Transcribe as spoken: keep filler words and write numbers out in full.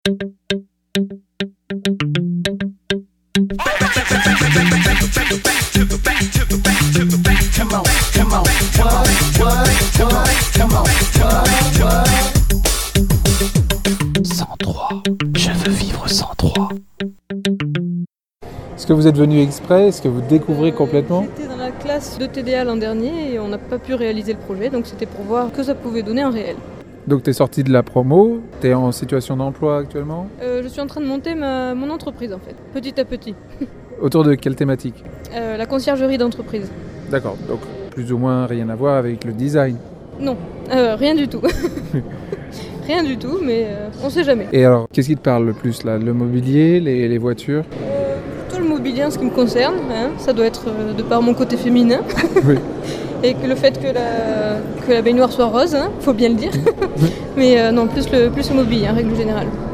cent trois. Je veux vivre cent trois. Est-ce que vous êtes venu exprès? Est-ce que vous découvrez complètement? J'étais dans la classe de T D A l'an dernier et on n'a pas pu réaliser le projet, donc c'était pour voir ce que ça pouvait donner en réel. Donc tu es sorti de la promo, tu es en situation d'emploi actuellement? Euh, je suis en train de monter ma, mon entreprise en fait, petit à petit. Autour de quelle thématique? Euh, la conciergerie d'entreprise. D'accord, donc plus ou moins rien à voir avec le design. Non, euh, rien du tout. Rien du tout, mais euh, on sait jamais. Et alors, qu'est-ce qui te parle le plus là? Le mobilier, les, les voitures? euh, Plutôt le mobilier en ce qui me concerne, hein. Ça doit être euh, de par mon côté féminin. Oui. Et que le fait que la, que la baignoire soit rose, hein, faut bien le dire. Mais euh, non, plus le, plus le mobilier en règle générale.